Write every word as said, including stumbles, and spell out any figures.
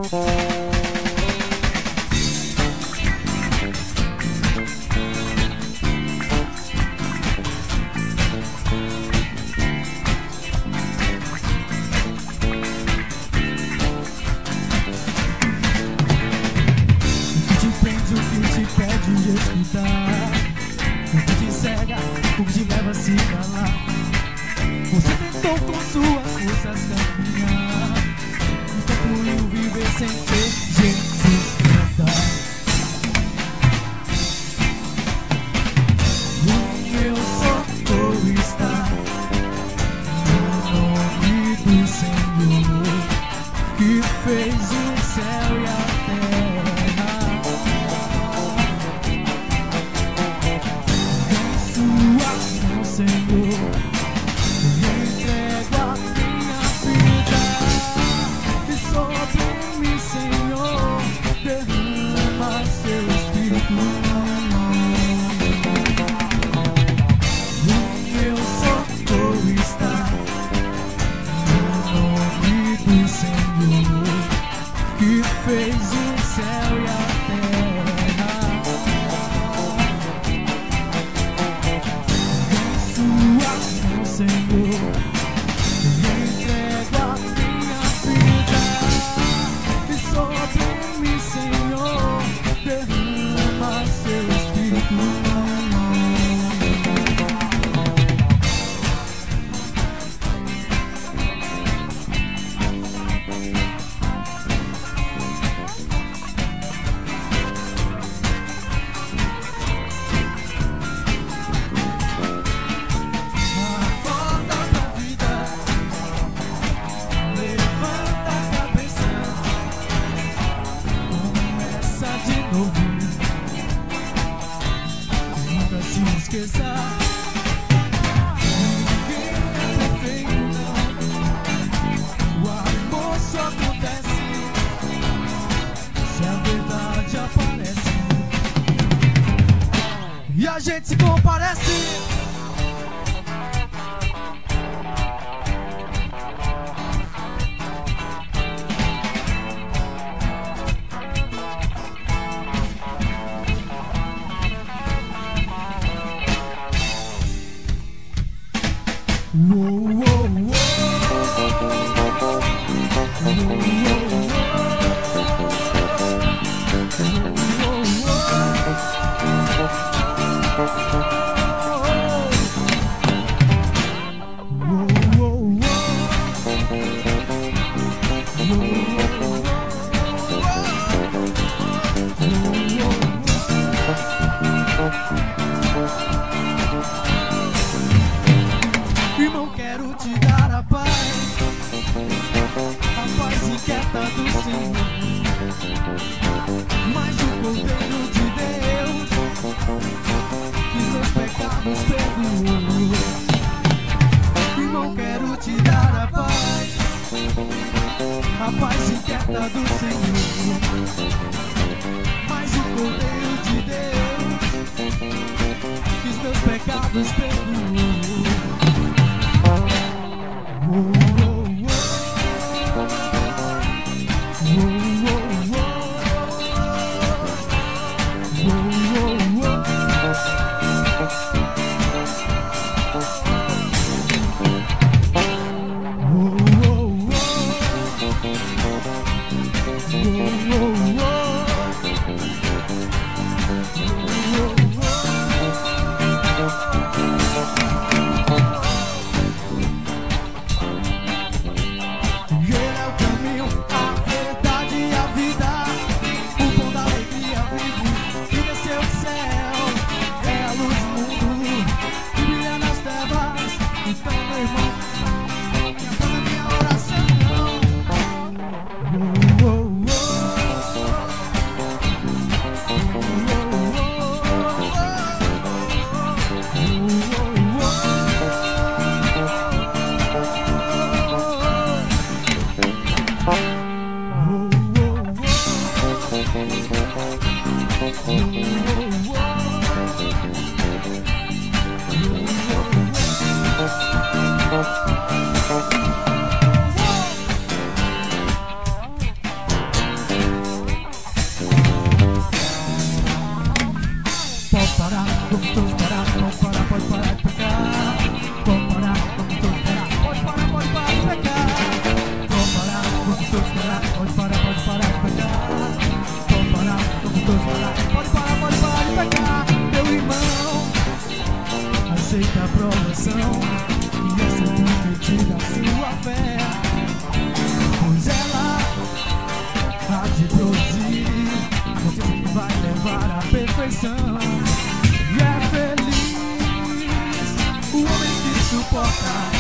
O que te cega, o que te leva a se calar. Você tentou com suas forças caminhar e concluiu viver sem ter Jesus nada. O meu socorro está no nome do Senhor, que fez o céu e a terra. Fez o céu e a terra. Em suas mãos, Senhor, eu entrego a minha vida. E sobre mim, Senhor, derrama seu Espírito. Nunca se esqueça, ninguém é perfeito, não. O amor só acontece se a verdade aparece e a gente se comparece. Uou, uou, uou. Irmão, quero te dar a paz, a paz inquieta do Senhor. Mas o Cordeiro de Deus, que seus pecados perdoou. Irmão, quero te dar a paz, a paz inquieta do Senhor. Mas o Cordeiro de Deus, que seus pecados perdoou. aceita a provação, e essa é divertida a sua fé, pois ela há de produzir, você sempre vai levar à perfeição. E é feliz o homem que suporta